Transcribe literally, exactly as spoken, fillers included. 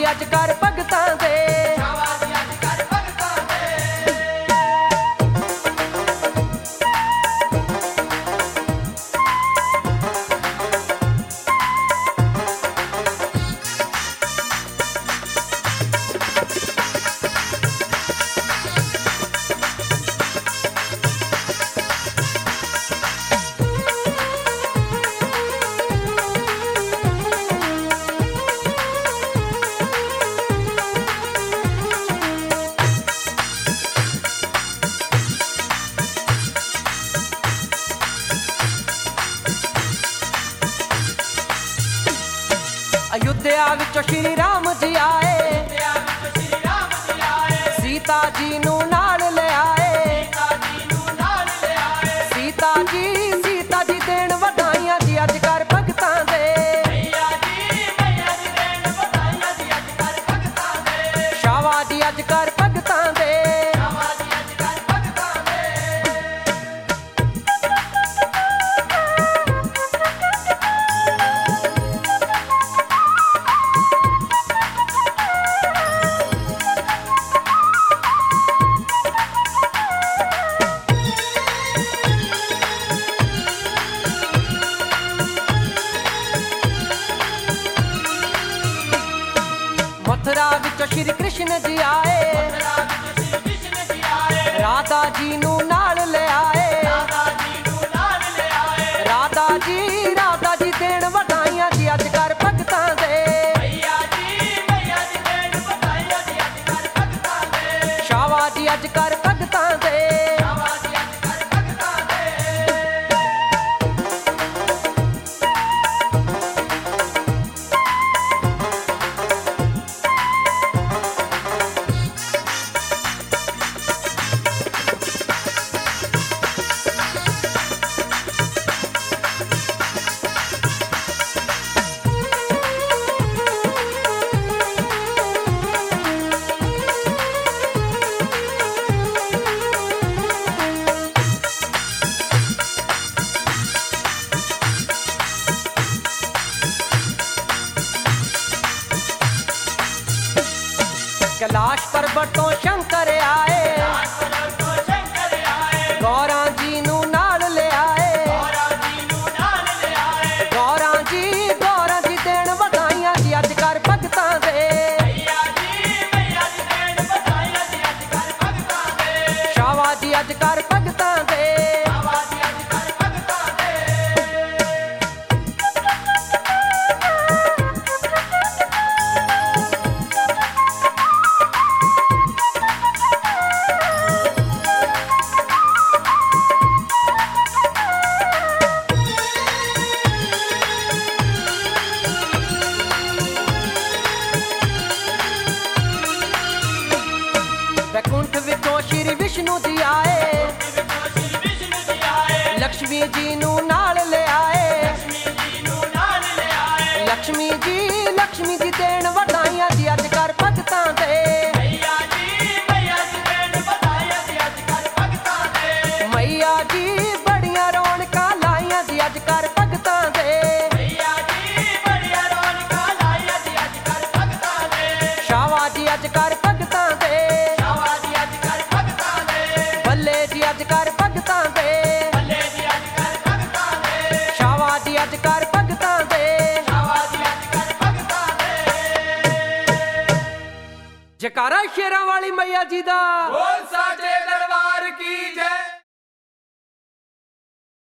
अज कर भगतां दे, शावा जी अज कर भगतां दे। अयोध्या विचों श्री राम जी आए, अयोध्या विच श्री राम जी आए, सीता जी नू नाल ले आए। सीता जी नू नाल ले आए। सीता जी सीता जी देण वधाइयां जी अज कर भगतां दे, मैया जी मैया जी देण वधाइयां जी अज कर भगतां दे, शावा जी अज कर भगतां दे। शावा जी अज कर भगतां दे। मथुरा विचों श्री कृष्ण जी आए, मथुरा विच श्री कृष्ण जी आए, राधा जी नू नाल ले आए। राधा जी नू नाल ले आए। राधा जी राधा जी देण वधाइयां जी अज कर भगतां दे, मैया जी मैया जी देण वधाइयां जी अज कर भगतां दे, शावा जी अज कर भगतां दे। शावा जी अज कर भगतां दे। कैलाश पर्वत तो शंकर आए, आसमान तो शंकर आए, गौरा जी नू नाल ले आए। गौरा जी नू नाल ले आए। गौरा जी गौरा जी देण वधाइयां जी अज कर भगतां दे, मैया जी मैया जी देण वधाइयां जी अज कर भगतां दे, शावा जी अज कर भगतां दे। शावा जी अज कर भगतां दे। वैकुंठ विचों श्री विष्णु जी आए, विचों श्री विष्णु जी आए, लक्ष्मी जी नू नाल ले आए। लक्ष्मी जी नू नाल ले आए। लक्ष्मी जी लक्ष्मी जी देण वधाइयां जी अज कर भगतां दे, मैया जी मैया जी देण वधाइयां जी अज कर भगतां दे, मैया जी बड़ियां रौनकां लाइयां जी अज कर भगतां दे, मैया जी बड़ियां रौनकां लाइयां जी अज कर भगतां दे, शावा जी अज कर भगतां दे। शावा जी अज कर भगतां दे, भल्ले जी अज कर भगतां दे, भल्ले जी अज कर भगतां दे, शावा जी अज कर भगतां दे। शावा जी अज कर भगतां दे। जकारा शेरां वाली मैया जी दा। बोल